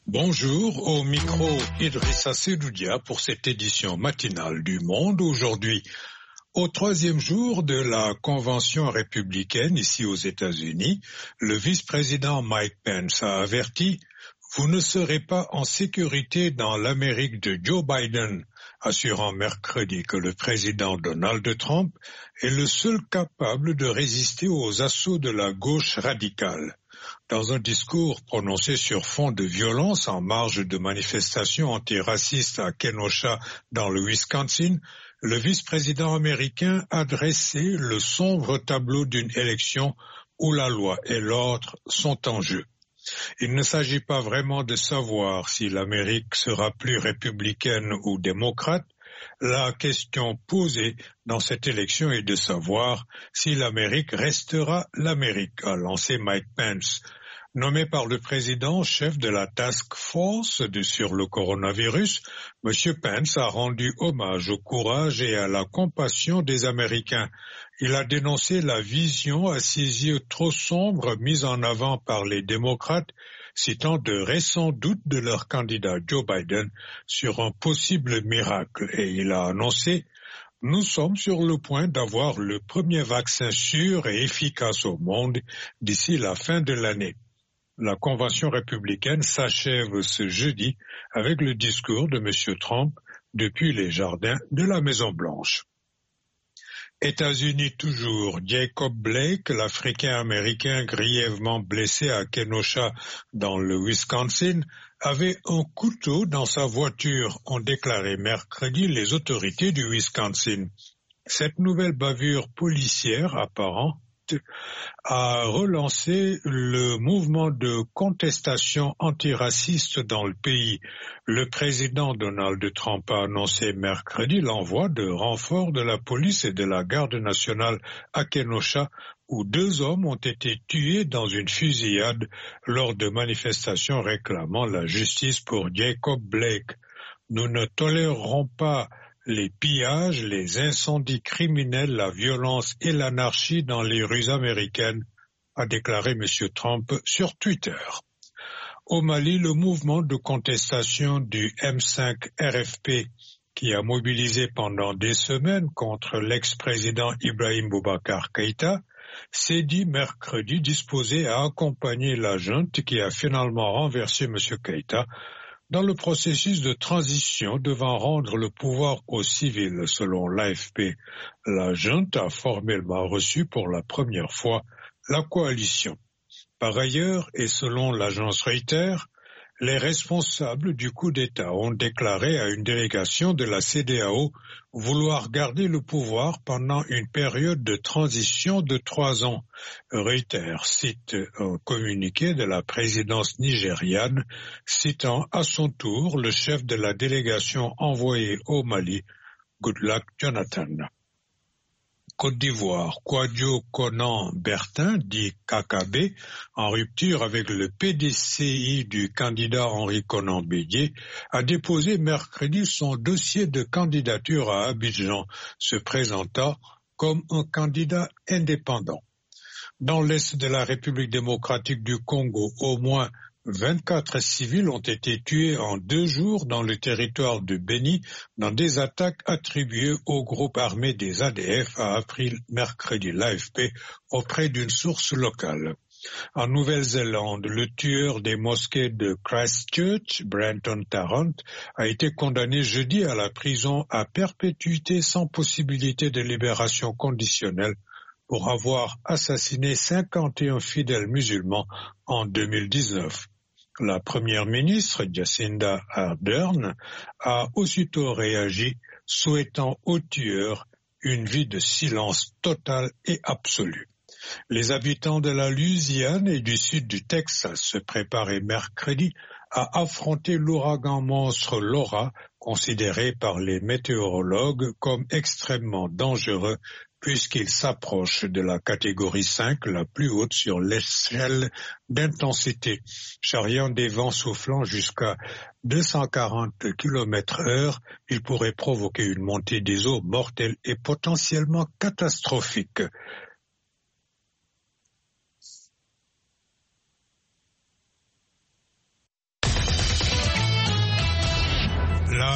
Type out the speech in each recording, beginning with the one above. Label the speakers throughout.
Speaker 1: Bonjour, au micro Idrissa Sedoudia pour cette édition matinale du Monde. Aujourd'hui, au troisième jour de la convention républicaine ici aux États-Unis, le vice-président Mike Pence a averti « Vous ne serez pas en sécurité dans l'Amérique de Joe Biden », assurant mercredi que le président Donald Trump est le seul capable de résister aux assauts de la gauche radicale. Dans un discours prononcé sur fond de violence en marge de manifestations antiracistes à Kenosha dans le Wisconsin, le vice-président américain a dressé le sombre tableau d'une élection où la loi et l'ordre sont en jeu. Il ne s'agit pas vraiment de savoir si l'Amérique sera plus républicaine ou démocrate. La question posée dans cette élection est de savoir si l'Amérique restera l'Amérique, a lancé Mike Pence. Nommé par le président chef de la Task Force sur le coronavirus, M. Pence a rendu hommage au courage et à la compassion des Américains. Il a dénoncé la vision à ses yeux trop sombre mise en avant par les démocrates, citant de récents doutes de leur candidat Joe Biden sur un possible miracle. Et il a annoncé « Nous sommes sur le point d'avoir le premier vaccin sûr et efficace au monde d'ici la fin de l'année ». La convention républicaine s'achève ce jeudi avec le discours de M. Trump depuis les jardins de la Maison-Blanche. États-Unis toujours, Jacob Blake, l'Africain-Américain grièvement blessé à Kenosha dans le Wisconsin, avait un couteau dans sa voiture, ont déclaré mercredi les autorités du Wisconsin. Cette nouvelle bavure policière apparente a relancé le mouvement de contestation antiraciste dans le pays. Le président Donald Trump a annoncé mercredi l'envoi de renforts de la police et de la garde nationale à Kenosha, où 2 hommes ont été tués dans une fusillade lors de manifestations réclamant la justice pour Jacob Blake. Nous ne tolérerons pas les pillages, les incendies criminels, la violence et l'anarchie dans les rues américaines, a déclaré M. Trump sur Twitter. Au Mali, le mouvement de contestation du M5 RFP, qui a mobilisé pendant des semaines contre l'ex-président Ibrahim Boubacar Keïta, s'est dit mercredi disposé à accompagner la junte qui a finalement renversé M. Keïta dans le processus de transition devant rendre le pouvoir aux civils, selon l'AFP. La junte a formellement reçu pour la première fois la coalition. Par ailleurs, et selon l'agence Reuters, les responsables du coup d'État ont déclaré à une délégation de la CEDEAO vouloir garder le pouvoir pendant une période de transition de 3 ans. Reuters cite un communiqué de la présidence nigériane, citant à son tour le chef de la délégation envoyée au Mali, Goodluck Jonathan. Côte d'Ivoire, Kouadio Konan Bertin, dit KKB, en rupture avec le PDCI du candidat Henri Konan Bédié, a déposé mercredi son dossier de candidature à Abidjan, se présentant comme un candidat indépendant. Dans l'est de la République démocratique du Congo, au moins 24 civils ont été tués en 2 jours dans le territoire de Beni dans des attaques attribuées au groupe armé des ADF, a appris mercredi l'AFP auprès d'une source locale. En Nouvelle-Zélande, le tueur des mosquées de Christchurch, Brenton Tarrant, a été condamné jeudi à la prison à perpétuité sans possibilité de libération conditionnelle pour avoir assassiné 51 fidèles musulmans en 2019. La première ministre, Jacinda Ardern, a aussitôt réagi, souhaitant au tueur une vie de silence total et absolu. Les habitants de la Louisiane et du sud du Texas se préparaient mercredi à affronter l'ouragan monstre Laura, considéré par les météorologues comme extrêmement dangereux puisqu'il s'approche de la catégorie 5, la plus haute sur l'échelle d'intensité, charriant des vents soufflant jusqu'à 240 km/h, il pourrait provoquer une montée des eaux mortelle et potentiellement catastrophique.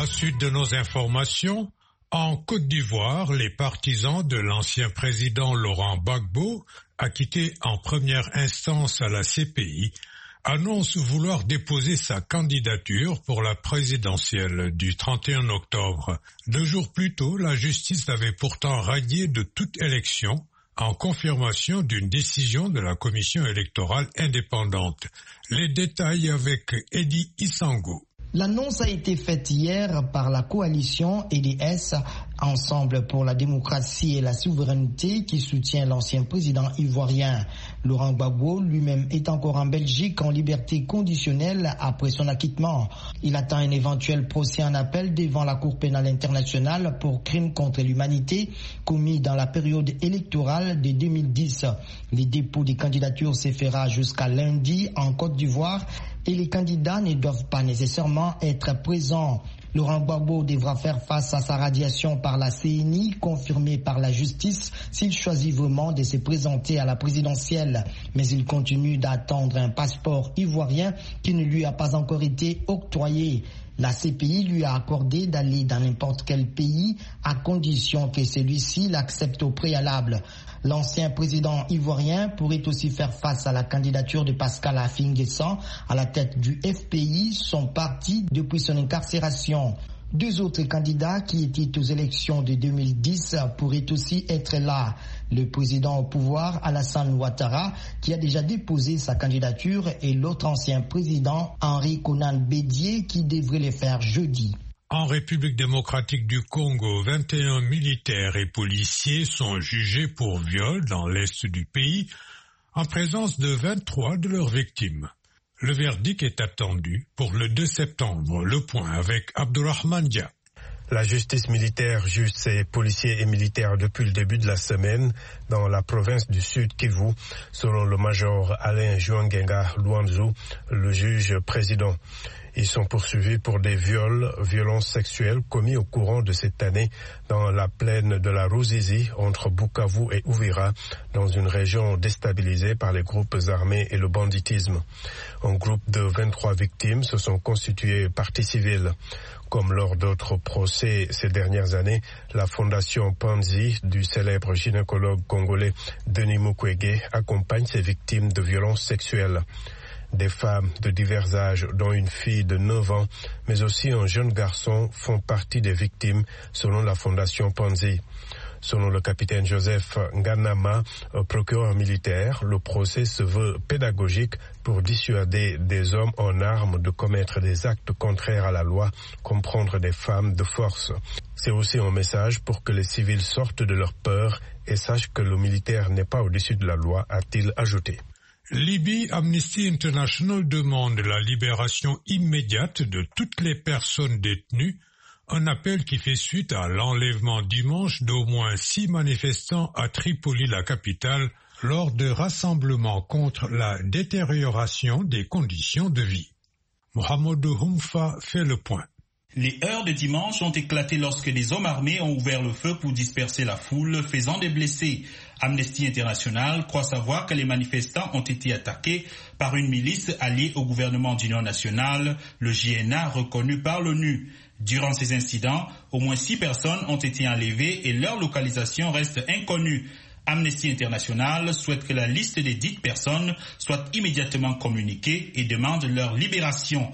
Speaker 1: La suite de nos informations. En Côte d'Ivoire, les partisans de l'ancien président Laurent Gbagbo, acquitté en première instance à la CPI, annoncent vouloir déposer sa candidature pour la présidentielle du 31 octobre. 2 jours plus tôt, la justice l'avait pourtant radié de toute élection en confirmation d'une décision de la commission électorale indépendante. Les détails avec Eddie Isango.
Speaker 2: L'annonce a été faite hier par la coalition EDS, Ensemble pour la démocratie et la souveraineté, qui soutient l'ancien président ivoirien. Laurent Gbagbo lui-même est encore en Belgique en liberté conditionnelle après son acquittement. Il attend un éventuel procès en appel devant la Cour pénale internationale pour crimes contre l'humanité commis dans la période électorale de 2010. Les dépôts des candidatures se fera jusqu'à lundi en Côte d'Ivoire et les candidats ne doivent pas nécessairement être présents. Laurent Gbagbo devra faire face à sa radiation par la CENI, confirmée par la justice, s'il choisit vraiment de se présenter à la présidentielle. Mais il continue d'attendre un passeport ivoirien qui ne lui a pas encore été octroyé. La CPI lui a accordé d'aller dans n'importe quel pays à condition que celui-ci l'accepte au préalable. L'ancien président ivoirien pourrait aussi faire face à la candidature de Pascal Affi-N'Guessan à la tête du FPI, son parti, depuis son incarcération. 2 autres candidats qui étaient aux élections de 2010 pourraient aussi être là. Le président au pouvoir, Alassane Ouattara, qui a déjà déposé sa candidature, et l'autre ancien président, Henri Konan Bédié, qui devrait le faire jeudi.
Speaker 1: En République démocratique du Congo, 21 militaires et policiers sont jugés pour viol dans l'est du pays, en présence de 23 de leurs victimes. Le verdict est attendu pour le 2 septembre. Le point avec Abdourahmane Dia.
Speaker 3: La justice militaire juge ces policiers et militaires depuis le début de la semaine dans la province du Sud Kivu, selon le major Alain Juangenga Luanzu, le juge président. Ils sont poursuivis pour des violences sexuelles commis au courant de cette année dans la plaine de la Ruzizi entre Bukavu et Uvira, dans une région déstabilisée par les groupes armés et le banditisme. Un groupe de 23 victimes se sont constitués partie civile. Comme lors d'autres procès ces dernières années, la fondation Panzi du célèbre gynécologue congolais Denis Mukwege accompagne ces victimes de violences sexuelles. Des femmes de divers âges, dont une fille de 9 ans, mais aussi un jeune garçon, font partie des victimes, selon la fondation Panzi. Selon le capitaine Joseph Nganama, procureur militaire, le procès se veut pédagogique pour dissuader des hommes en armes de commettre des actes contraires à la loi, comme prendre des femmes de force. C'est aussi un message pour que les civils sortent de leur peur et sachent que le militaire n'est pas au-dessus de la loi, a-t-il ajouté.
Speaker 1: Libye, Amnesty International demande la libération immédiate de toutes les personnes détenues, un appel qui fait suite à l'enlèvement dimanche d'au moins 6 manifestants à Tripoli, la capitale, lors de rassemblements contre la détérioration des conditions de vie. Mohamedou Humfa fait le point.
Speaker 4: Les heures de dimanche ont éclaté lorsque des hommes armés ont ouvert le feu pour disperser la foule, faisant des blessés. Amnesty International croit savoir que les manifestants ont été attaqués par une milice alliée au gouvernement d'union nationale, le JNA reconnu par l'ONU. Durant ces incidents, au moins 6 personnes ont été enlevées et leur localisation reste inconnue. Amnesty International souhaite que la liste des dites personnes soit immédiatement communiquée et demande leur libération.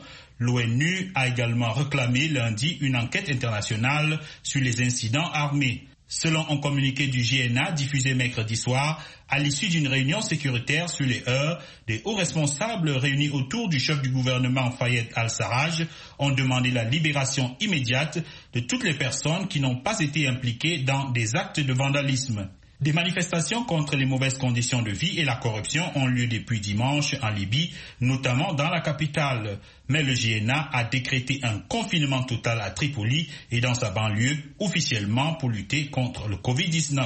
Speaker 4: L'ONU a également réclamé lundi une enquête internationale sur les incidents armés. Selon un communiqué du JNA diffusé mercredi soir, à l'issue d'une réunion sécuritaire sur les heures, des hauts responsables réunis autour du chef du gouvernement Fayez al-Sarraj ont demandé la libération immédiate de toutes les personnes qui n'ont pas été impliquées dans des actes de vandalisme. Des manifestations contre les mauvaises conditions de vie et la corruption ont lieu depuis dimanche en Libye, notamment dans la capitale. Mais le JNA a décrété un confinement total à Tripoli et dans sa banlieue, officiellement pour lutter contre le Covid-19.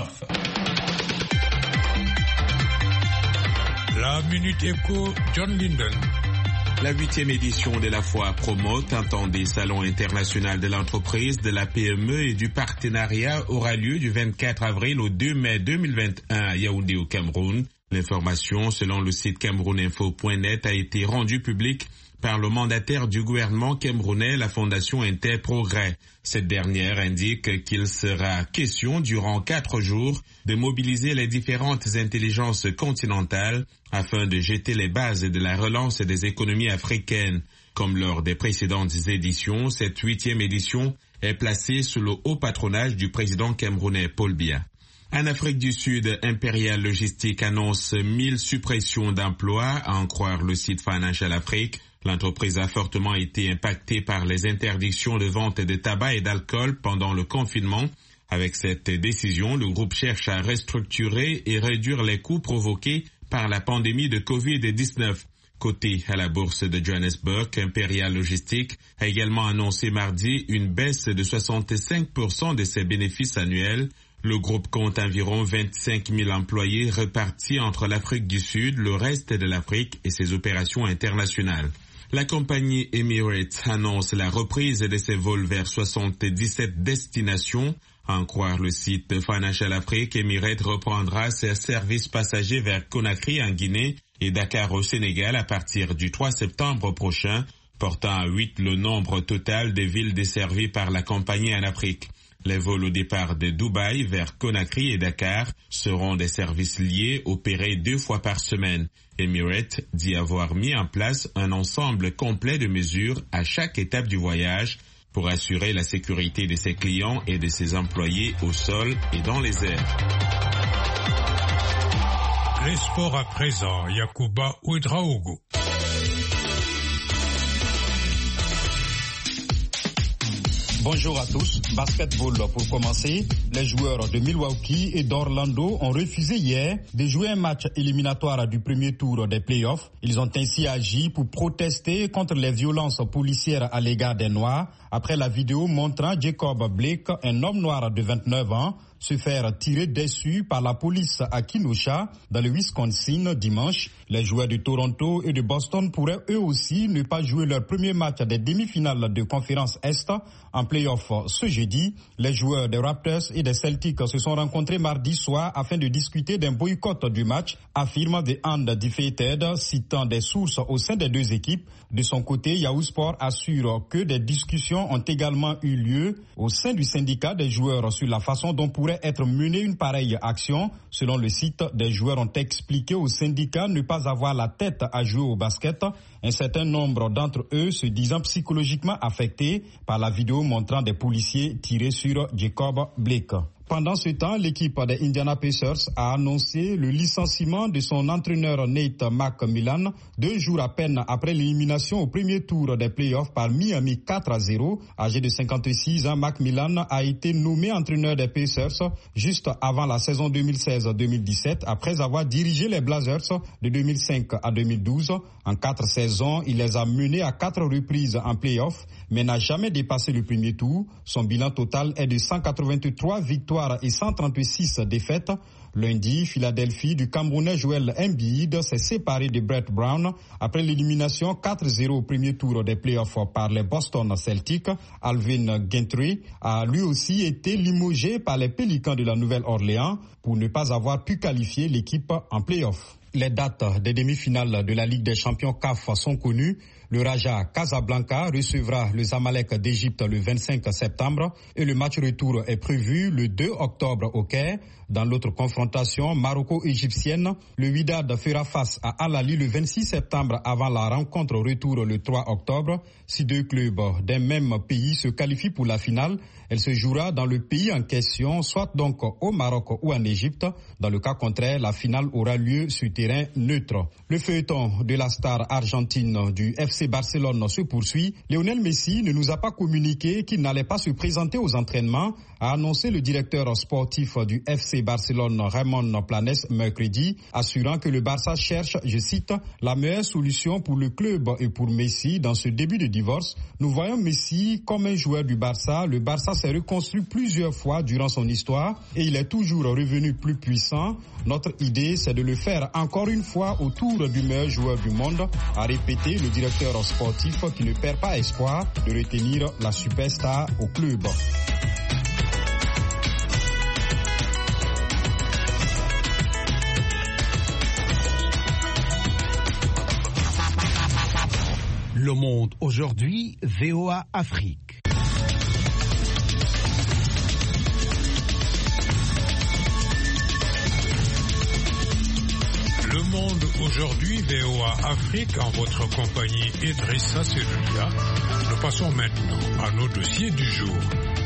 Speaker 1: La Minute Éco, John Linden.
Speaker 5: La 8e édition de la foire Promote, un temps des salons internationaux de l'entreprise, de la PME et du partenariat aura lieu du 24 avril au 2 mai 2021 à Yaoundé au Cameroun. L'information, selon le site camerouninfo.net, a été rendue publique par le mandataire du gouvernement camerounais, la Fondation Interprogrès. Cette dernière indique qu'il sera question durant 4 jours de mobiliser les différentes intelligences continentales afin de jeter les bases de la relance des économies africaines. Comme lors des précédentes éditions, cette 8e édition est placée sous le haut patronage du président camerounais Paul Biya. En Afrique du Sud, Imperial Logistic annonce 1000 suppressions d'emplois, à en croire le site Financial Afrique. L'entreprise a fortement été impactée par les interdictions de vente de tabac et d'alcool pendant le confinement. Avec cette décision, le groupe cherche à restructurer et réduire les coûts provoqués par la pandémie de Covid-19. Coté à la bourse de Johannesburg, Imperial Logistic a également annoncé mardi une baisse de 65% de ses bénéfices annuels. Le groupe compte environ 25 000 employés répartis entre l'Afrique du Sud, le reste de l'Afrique et ses opérations internationales. La compagnie Emirates annonce la reprise de ses vols vers 77 destinations. À en croire le site Financial Afrique, Emirates reprendra ses services passagers vers Conakry en Guinée et Dakar au Sénégal à partir du 3 septembre prochain, portant à 8 le nombre total des villes desservies par la compagnie en Afrique. Les vols au départ de Dubaï vers Conakry et Dakar seront des services liés opérés 2 fois par semaine. Emirates dit avoir mis en place un ensemble complet de mesures à chaque étape du voyage pour assurer la sécurité de ses clients et de ses employés au sol et dans les airs.
Speaker 1: Les sports à présent, Yacouba Ouedraogo.
Speaker 6: Bonjour à tous. Basketball pour commencer. Les joueurs de Milwaukee et d'Orlando ont refusé hier de jouer un match éliminatoire du premier tour des playoffs. Ils ont ainsi agi pour protester contre les violences policières à l'égard des Noirs après la vidéo montrant Jacob Blake, un homme noir de 29 ans, se faire tirer dessus par la police à Kenosha, dans le Wisconsin, dimanche. Les joueurs de Toronto et de Boston pourraient eux aussi ne pas jouer leur premier match des demi-finales de conférence Est en play-off ce jeudi. Les joueurs des Raptors et des Celtics se sont rencontrés mardi soir afin de discuter d'un boycott du match, affirme The Undefeated, citant des sources au sein des deux équipes. De son côté, Yahoo Sport assure que des discussions ont également eu lieu au sein du syndicat des joueurs sur la façon dont pourrait être menée une pareille action. Selon le site, des joueurs ont expliqué au syndicat ne pas avoir la tête à jouer au basket. Un certain nombre d'entre eux se disant psychologiquement affectés par la vidéo montrant des policiers tirer sur Jacob Blake. Pendant ce temps, l'équipe des Indiana Pacers a annoncé le licenciement de son entraîneur Nate McMillan 2 jours à peine après l'élimination au premier tour des playoffs par Miami 4-0. Âgé de 56 ans, McMillan a été nommé entraîneur des Pacers juste avant la saison 2016-2017 après avoir dirigé les Blazers de 2005 à 2012. En 4 saisons, il les a menés à 4 reprises en playoffs, mais n'a jamais dépassé le premier tour. Son bilan total est de 183 victoires et 136 défaites. Lundi, Philadelphie du Camerounais Joel Embiid s'est séparé de Brett Brown après l'élimination 4-0 au premier tour des playoffs par les Boston Celtics. Alvin Gentry a lui aussi été limogé par les Pélicans de la Nouvelle-Orléans pour ne pas avoir pu qualifier l'équipe en playoffs. Les dates des demi-finales de la Ligue des champions CAF sont connues. Le Raja Casablanca recevra le Zamalek d'Égypte le 25 septembre et le match retour est prévu le 2 octobre au Caire. Dans l'autre confrontation maroco-égyptienne, le Wydad fera face à Al Ahly le 26 septembre avant la rencontre retour le 3 octobre. Si 2 clubs d'un même pays se qualifient pour la finale, elle se jouera dans le pays en question, soit donc au Maroc ou en Égypte. Dans le cas contraire, la finale aura lieu sur terrain neutre. Le feuilleton de la star argentine du FC Barcelone se poursuit. Lionel Messi ne nous a pas communiqué qu'il n'allait pas se présenter aux entraînements, a annoncé le directeur sportif du FC Barcelone, Ramon Planes, mercredi, assurant que le Barça cherche, je cite, la meilleure solution pour le club et pour Messi dans ce début de divorce. Nous voyons Messi comme un joueur du Barça. Le Barça s'est reconstruit plusieurs fois durant son histoire et il est toujours revenu plus puissant. Notre idée, c'est de le faire encore une fois autour du meilleur joueur du monde, a répété le directeur sportif qui ne perd pas espoir de retenir la superstar au club.
Speaker 7: Le Monde aujourd'hui, VOA Afrique.
Speaker 1: Le Monde aujourd'hui, VOA Afrique, en votre compagnie Idrissa Selouia. Nous passons maintenant à nos dossiers du jour.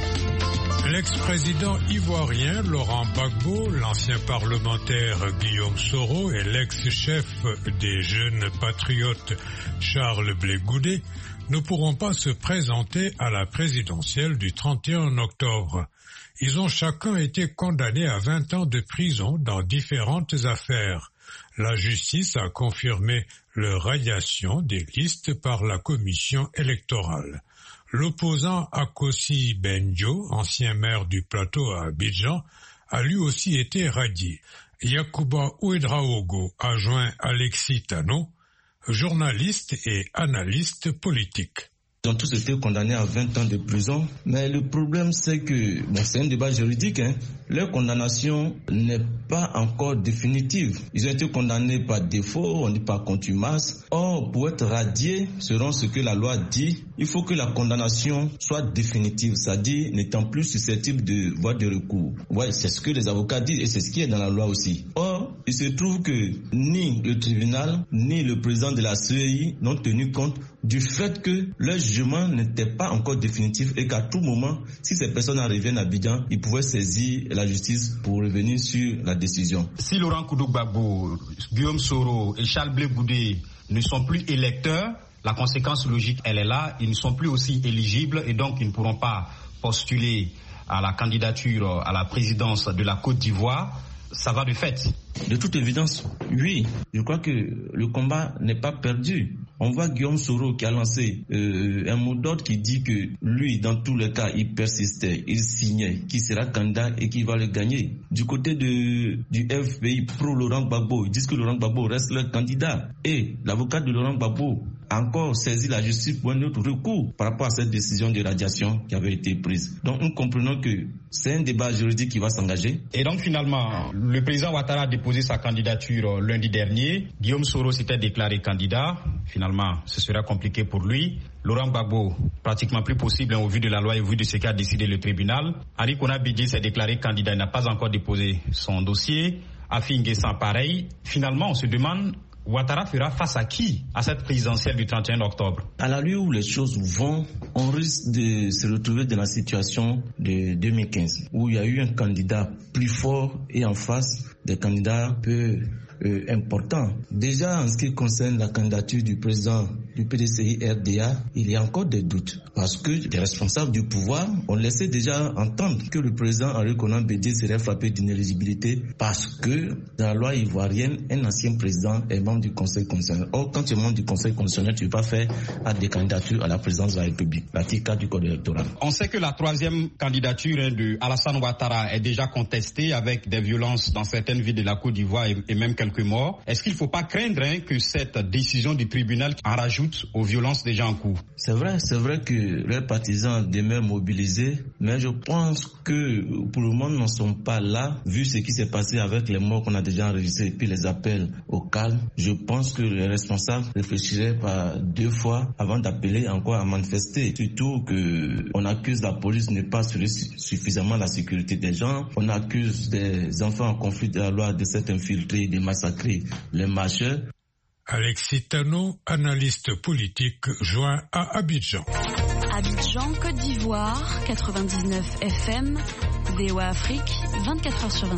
Speaker 1: L'ex-président ivoirien Laurent Gbagbo, l'ancien parlementaire Guillaume Soro et l'ex-chef des jeunes patriotes Charles Blé Goudé ne pourront pas se présenter à la présidentielle du 31 octobre. Ils ont chacun été condamnés à 20 ans de prison dans différentes affaires. La justice a confirmé leur radiation des listes par la commission électorale. L'opposant Akossi Benjo, ancien maire du plateau à Abidjan, a lui aussi été radié. Yacouba Ouedraogo a joint Alexis Tano, journaliste et analyste politique.
Speaker 8: Ils ont tous été condamnés à 20 ans de prison, mais le problème c'est que, c'est un débat juridique, leur condamnation n'est pas encore définitive. Ils ont été condamnés par défaut, on dit par contumace. Or, pour être radiés, selon ce que la loi dit, il faut que la condamnation soit définitive, c'est-à-dire n'étant plus susceptible de voie de recours. Ouais, c'est ce que les avocats disent et c'est ce qui est dans la loi aussi. Or, il se trouve que ni le tribunal, ni le président de la CEI n'ont tenu compte du fait que leur jugement n'était pas encore définitif et qu'à tout moment, si ces personnes reviennent à Abidjan, ils pouvaient saisir la justice pour revenir sur la décision.
Speaker 6: Si Laurent Gbagbo, Guillaume Soro et Charles Blé Goudé ne sont plus électeurs, la conséquence logique, elle est là, ils ne sont plus aussi éligibles et donc ils ne pourront pas postuler à la candidature à la présidence de la Côte d'Ivoire. Ça va de fait.
Speaker 8: De toute évidence, oui. Je crois que le combat n'est pas perdu. On voit Guillaume Soro qui a lancé un mot d'ordre qui dit que lui, dans tous les cas, il persistait, il signait, qu'il sera candidat et qu'il va le gagner. Du côté du FPI pro Laurent Gbagbo, ils disent que Laurent Gbagbo reste leur candidat. Et l'avocat de Laurent Gbagbo a encore saisi la justice pour un autre recours par rapport à cette décision de radiation qui avait été prise. Donc nous comprenons que c'est un débat juridique qui va s'engager.
Speaker 6: Et donc finalement, le président Ouattara a déposé sa candidature lundi dernier. Guillaume Soro s'était déclaré candidat. Finalement, ce sera compliqué pour lui. Laurent Gbagbo, pratiquement plus possible au vu de la loi et au vu de ce qu'a décidé le tribunal. Henri Konan Bédié s'est déclaré candidat, il n'a pas encore déposé son dossier. Afi N'Guessan pareil. Finalement, on se demande, Ouattara fera face à qui à cette présidentielle du 31 octobre? À
Speaker 8: la lieu où les choses vont, on risque de se retrouver dans la situation de 2015, où il y a eu un candidat plus fort et en face des candidats peu importants. Déjà, en ce qui concerne la candidature du président du PDCI-RDA, il y a encore des doutes, parce que les responsables du pouvoir ont laissé déjà entendre que le président Henri Konan Bédié serait frappé d'inéligibilité parce que dans la loi ivoirienne, un ancien président est membre du Conseil constitutionnel. Or, quand tu es membre du Conseil constitutionnel, tu ne peux pas faire des candidatures à la présidence de la République. L'article 4 du Code électoral.
Speaker 6: On sait que la troisième candidature de Alassane Ouattara est déjà contestée avec des violences dans certaines villes de la Côte d'Ivoire et même quelques morts. Est-ce qu'il ne faut pas craindre que cette décision du tribunal en rajoute aux violences déjà en cours?
Speaker 8: C'est vrai que leurs partisans demeurent mobilisés, mais je pense que pour le moment, nous n'en sommes pas là, vu ce qui s'est passé avec les morts qu'on a déjà enregistrés et puis les appels au calme. Je pense que les responsables réfléchiraient par deux fois avant d'appeler encore à manifester. Surtout qu'on accuse la police de ne pas assurer suffisamment la sécurité des gens. On accuse des enfants en conflit de la loi de s'être infiltrés, de massacrer les marcheurs.
Speaker 1: Alexis Tano, analyste politique, joint à Abidjan.
Speaker 9: Abidjan, Côte d'Ivoire, 99 FM, VOA Afrique, 24h sur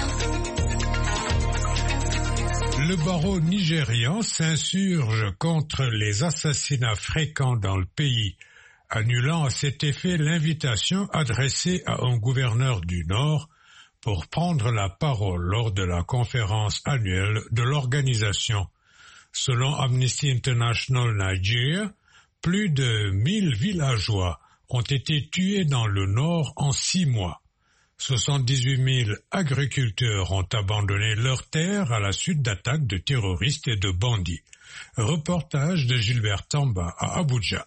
Speaker 9: 24.
Speaker 1: Le barreau nigérian s'insurge contre les assassinats fréquents dans le pays, annulant à cet effet l'invitation adressée à un gouverneur du Nord pour prendre la parole lors de la conférence annuelle de l'organisation. Selon Amnesty International Nigeria, plus de 1000 villageois ont été tués dans le Nord en 6 mois. 78 000 agriculteurs ont abandonné leurs terres à la suite d'attaques de terroristes et de bandits. Reportage de Gilbert Tamba à Abuja.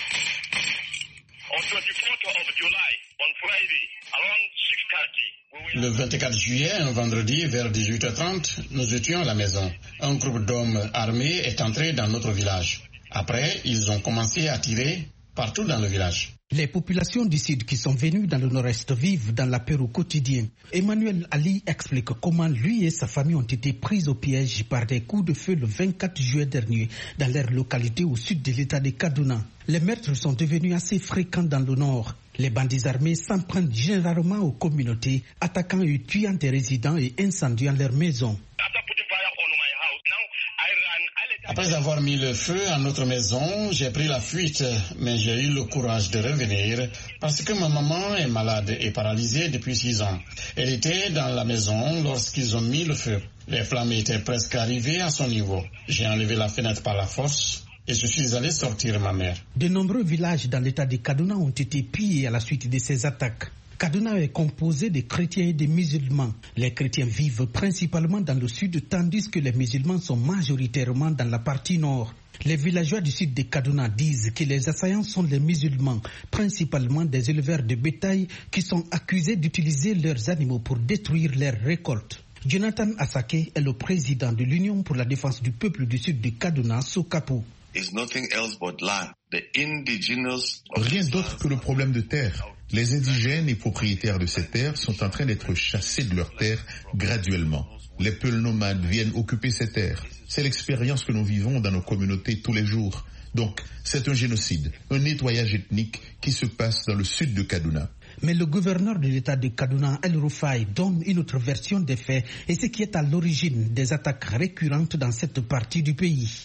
Speaker 10: On 24th of July, on Friday, around 6:30, we will Le 24 juillet, un vendredi, vers 18h30, nous étions à la maison. Un groupe d'hommes armés est entré dans notre village. Après, ils ont commencé à tirer partout dans le village.
Speaker 7: Les populations du Sud qui sont venues dans le Nord-Est vivent dans la peur au quotidien. Emmanuel Ali explique comment lui et sa famille ont été pris au piège par des coups de feu le 24 juillet dernier dans leur localité au sud de l'état de Kaduna. Les meurtres sont devenus assez fréquents dans le Nord. Les bandits armés s'en prennent généralement aux communautés, attaquant et tuant des résidents et incendiant leurs maisons.
Speaker 10: Après avoir mis le feu à notre maison, j'ai pris la fuite, mais j'ai eu le courage de revenir parce que ma maman est malade et paralysée depuis 6 ans. Elle était dans la maison lorsqu'ils ont mis le feu. Les flammes étaient presque arrivées à son niveau. J'ai enlevé la fenêtre par la force et je suis allé sortir ma mère.
Speaker 7: De nombreux villages dans l'état de Kaduna ont été pillés à la suite de ces attaques. Kaduna est composé de chrétiens et de musulmans. Les chrétiens vivent principalement dans le sud, tandis que les musulmans sont majoritairement dans la partie nord. Les villageois du sud de Kaduna disent que les assaillants sont les musulmans, principalement des éleveurs de bétail qui sont accusés d'utiliser leurs animaux pour détruire leurs récoltes. Jonathan Asake est le président de l'Union pour la défense du peuple du sud de Kaduna, Sokapu.
Speaker 11: Rien d'autre que le problème de terre. Les indigènes et propriétaires de ces terres sont en train d'être chassés de leurs terres graduellement. Les peuls nomades viennent occuper ces terres. C'est l'expérience que nous vivons dans nos communautés tous les jours. Donc, c'est un génocide, un nettoyage ethnique qui se passe dans le sud de Kaduna.
Speaker 7: Mais le gouverneur de l'état de Kaduna, El Rufai, donne une autre version des faits et ce qui est à l'origine des attaques récurrentes dans cette partie du pays.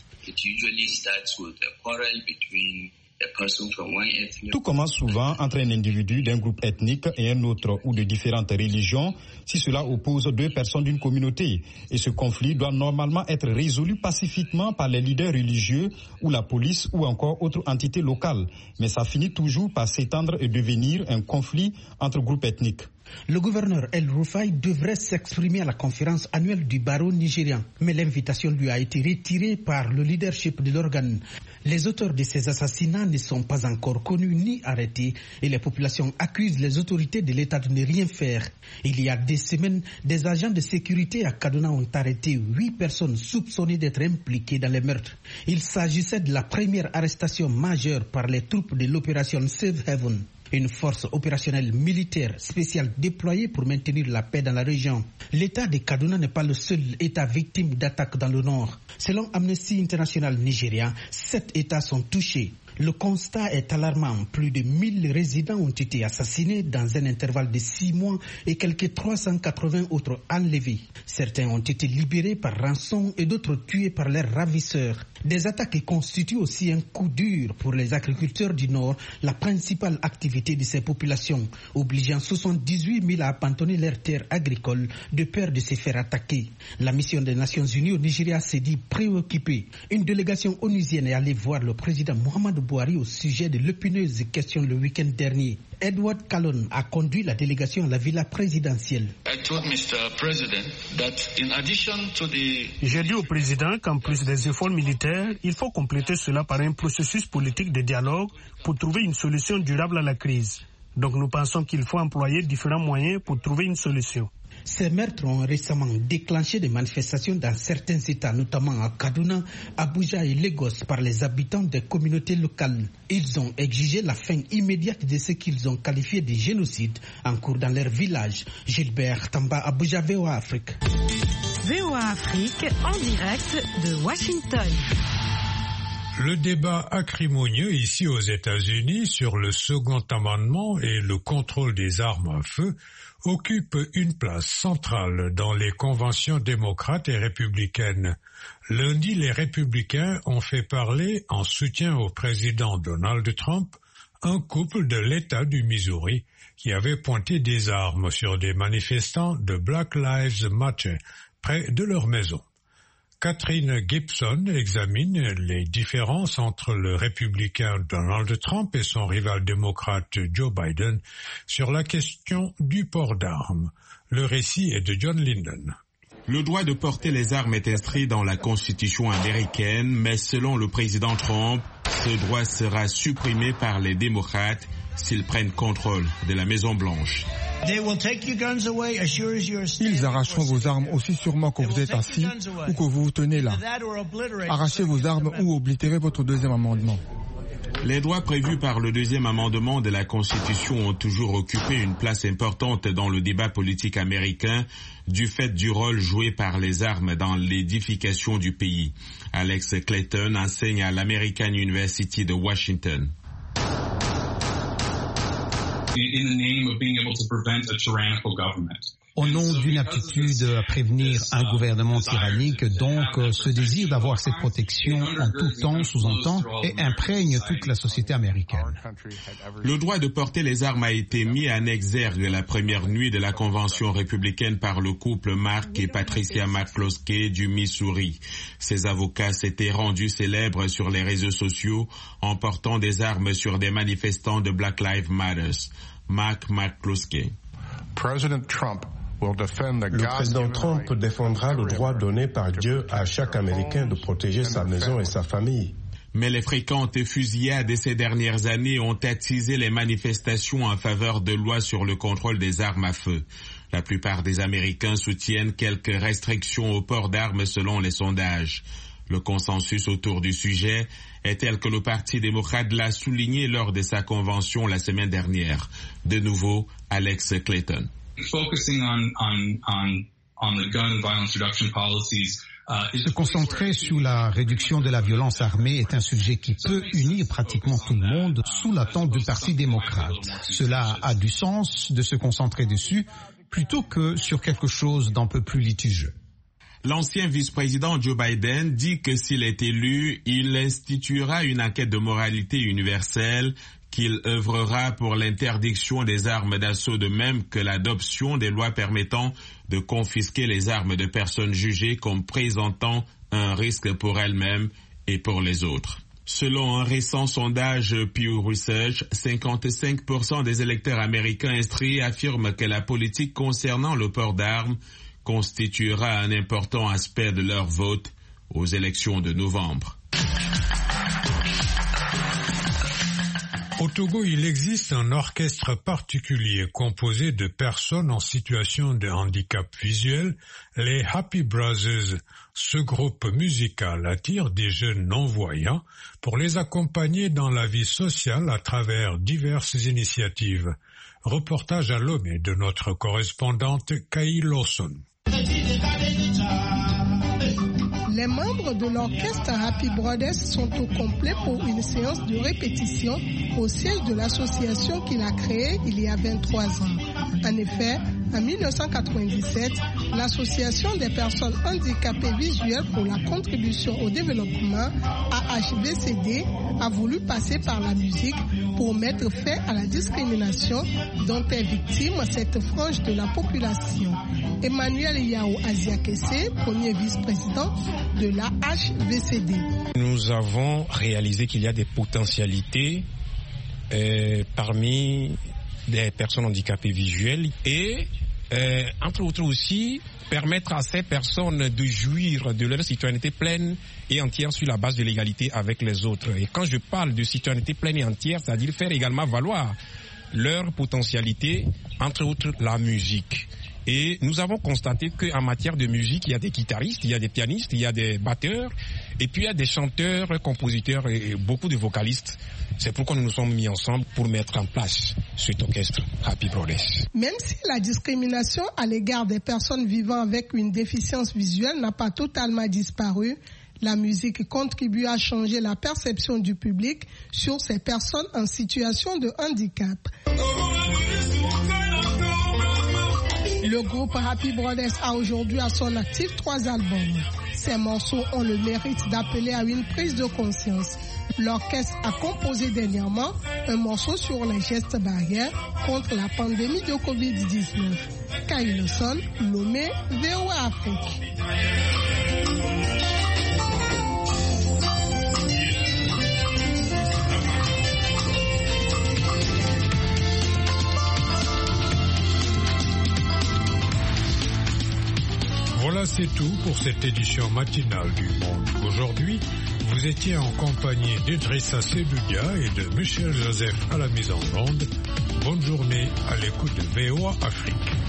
Speaker 6: Tout commence souvent entre un individu d'un groupe ethnique et un autre ou de différentes religions si cela oppose 2 personnes d'une communauté. Et ce conflit doit normalement être résolu pacifiquement par les leaders religieux ou la police ou encore autre entité locale. Mais ça finit toujours par s'étendre et devenir un conflit entre groupes ethniques.
Speaker 7: Le gouverneur El Rufai devrait s'exprimer à la conférence annuelle du barreau nigérian, mais l'invitation lui a été retirée par le leadership de l'organe. Les auteurs de ces assassinats ne sont pas encore connus ni arrêtés et les populations accusent les autorités de l'État de ne rien faire. Il y a des semaines, des agents de sécurité à Kaduna ont arrêté 8 personnes soupçonnées d'être impliquées dans les meurtres. Il s'agissait de la première arrestation majeure par les troupes de l'opération Safe Haven, une force opérationnelle militaire spéciale déployée pour maintenir la paix dans la région. L'État de Kaduna n'est pas le seul État victime d'attaques dans le nord. Selon Amnesty International Nigeria, 7 États sont touchés. Le constat est alarmant. Plus de 1000 résidents ont été assassinés dans un intervalle de 6 mois et quelques 380 autres enlevés. Certains ont été libérés par rançon et d'autres tués par leurs ravisseurs. Des attaques qui constituent aussi un coup dur pour les agriculteurs du Nord, la principale activité de ces populations, obligeant 78 000 à abandonner leurs terres agricoles de peur de se faire attaquer. La mission des Nations Unies au Nigeria s'est dit préoccupée. Une délégation onusienne est allée voir le président Muhammadu Buhari au sujet de l'épineuse question le week-end dernier. Edward Callon a conduit la délégation à la villa présidentielle.
Speaker 12: J'ai dit au président qu'en plus des efforts militaires, il faut compléter cela par un processus politique de dialogue pour trouver une solution durable à la crise. Donc nous pensons qu'il faut employer différents moyens pour trouver une solution.
Speaker 7: Ces meurtres ont récemment déclenché des manifestations dans certains États, notamment à Kaduna, Abuja et Lagos, par les habitants des communautés locales. Ils ont exigé la fin immédiate de ce qu'ils ont qualifié de génocide en cours dans leur village. Gilbert Tamba, Abuja, VOA Afrique.
Speaker 9: VOA Afrique, en direct de Washington.
Speaker 1: Le débat acrimonieux ici aux États-Unis sur le second amendement et le contrôle des armes à feu occupe une place centrale dans les conventions démocrates et républicaines. Lundi, les républicains ont fait parler, en soutien au président Donald Trump, un couple de l'État du Missouri qui avait pointé des armes sur des manifestants de Black Lives Matter près de leur maison. Catherine Gibson examine les différences entre le républicain Donald Trump et son rival démocrate Joe Biden sur la question du port d'armes. Le récit est de John Linden.
Speaker 5: Le droit de porter les armes est inscrit dans la Constitution américaine, mais selon le président Trump, ce droit sera supprimé par les démocrates s'ils prennent contrôle de la Maison-Blanche.
Speaker 13: Ils arracheront vos armes aussi sûrement que vous êtes assis ou que vous vous tenez là. Arrachez vos armes ou oblitérez votre deuxième amendement.
Speaker 5: Les droits prévus par le deuxième amendement de la Constitution ont toujours occupé une place importante dans le débat politique américain du fait du rôle joué par les armes dans l'édification du pays. Alex Clayton enseigne à l'American University de Washington.
Speaker 14: Au nom d'une aptitude à prévenir un gouvernement tyrannique, donc ce désir d'avoir cette protection en tout temps sous-entend et imprègne toute la société américaine.
Speaker 5: Le droit de porter les armes a été mis en exergue la première nuit de la convention républicaine par le couple Mark et Patricia McCloskey du Missouri. Ces avocats s'étaient rendus célèbres sur les réseaux sociaux en portant des armes sur des manifestants de Black Lives Matter. Mark McCloskey.
Speaker 3: Le président Trump défendra le droit donné par Dieu à chaque Américain de protéger sa maison et sa famille.
Speaker 5: Mais les fréquentes fusillades de ces dernières années ont attisé les manifestations en faveur de lois sur le contrôle des armes à feu. La plupart des Américains soutiennent quelques restrictions au port d'armes selon les sondages. Le consensus autour du sujet est tel que le Parti démocrate l'a souligné lors de sa convention la semaine dernière. De nouveau, Alex Clayton.
Speaker 14: Se concentrer sur la réduction de la violence armée est un sujet qui peut unir pratiquement tout le monde sous la tente du Parti démocrate. Cela a du sens de se concentrer dessus plutôt que sur quelque chose d'un peu plus litigieux.
Speaker 5: L'ancien vice-président Joe Biden dit que s'il est élu, il instituera une enquête de moralité universelle, qu'il œuvrera pour l'interdiction des armes d'assaut de même que l'adoption des lois permettant de confisquer les armes de personnes jugées comme présentant un risque pour elles-mêmes et pour les autres. Selon un récent sondage Pew Research, 55% des électeurs américains instruits affirment que la politique concernant le port d'armes constituera un important aspect de leur vote aux élections de novembre.
Speaker 1: Au Togo, il existe un orchestre particulier composé de personnes en situation de handicap visuel, les Happy Brothers. Ce groupe musical attire des jeunes non-voyants pour les accompagner dans la vie sociale à travers diverses initiatives. Reportage à Lomé de notre correspondante Kai Lawson.
Speaker 15: Les membres de l'orchestre Happy Brothers sont au complet pour une séance de répétition au siège de l'association qu'il a créée il y a 23 ans. En effet, en 1997, l'association des personnes handicapées visuelles pour la contribution au développement, AHVCD, a voulu passer par la musique pour mettre fin à la discrimination dont est victime cette frange de la population. Emmanuel Yao Aziakese, premier vice-président de la HVCD.
Speaker 16: Nous avons réalisé qu'il y a des potentialités parmi des personnes handicapées visuelles et entre autres aussi permettre à ces personnes de jouir de leur citoyenneté pleine et entière sur la base de l'égalité avec les autres. Et quand je parle de citoyenneté pleine et entière, c'est-à-dire faire également valoir leur potentialité, entre autres la musique. Et nous avons constaté qu'en matière de musique, il y a des guitaristes, il y a des pianistes, il y a des batteurs, et puis il y a des chanteurs, compositeurs et beaucoup de vocalistes. C'est pourquoi nous nous sommes mis ensemble pour mettre en place cet orchestre Happy Brothers.
Speaker 15: Même si la discrimination à l'égard des personnes vivant avec une déficience visuelle n'a pas totalement disparu, la musique contribue à changer la perception du public sur ces personnes en situation de handicap. Le groupe Happy Brothers a aujourd'hui à son actif 3 albums. Ces morceaux ont le mérite d'appeler à une prise de conscience. L'orchestre a composé dernièrement un morceau sur les gestes barrières contre la pandémie de Covid-19. Kai Lawson, Lomé, VOA Afrique.
Speaker 1: Voilà C'est tout pour cette édition matinale du Monde. Aujourd'hui, vous étiez en compagnie d'Idrissa Sedoudia et de Michel Joseph à la mise en onde. Bonne journée à l'écoute de VOA Afrique.